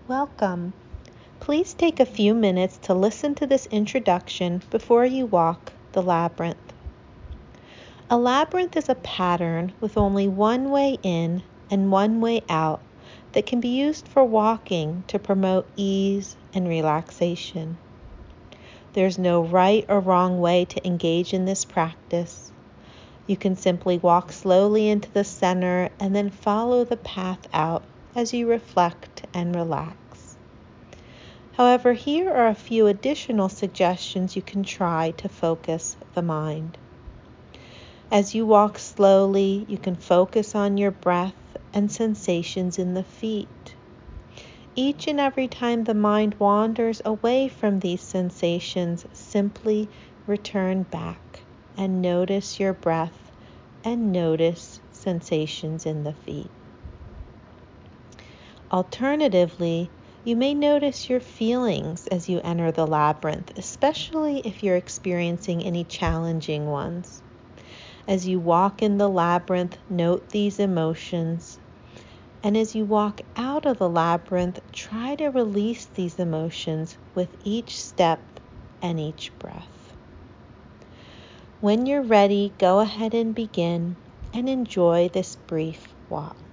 Welcome. Please take a few minutes to listen to this introduction before you walk the labyrinth. A labyrinth is a pattern with only one way in and one way out that can be used for walking to promote ease and relaxation. There's no right or wrong way to engage in this practice. You can simply walk slowly into the center and then follow the path out as you reflect and relax. However, here are a few additional suggestions you can try to focus the mind. As you walk slowly, you can focus on your breath and sensations in the feet. Each and every time the mind wanders away from these sensations, simply return back and notice your breath and notice sensations in the feet. Alternatively, you may notice your feelings as you enter the labyrinth, especially if you're experiencing any challenging ones. As you walk in the labyrinth, note these emotions. And as you walk out of the labyrinth, try to release these emotions with each step and each breath. When you're ready, go ahead and begin and enjoy this brief walk.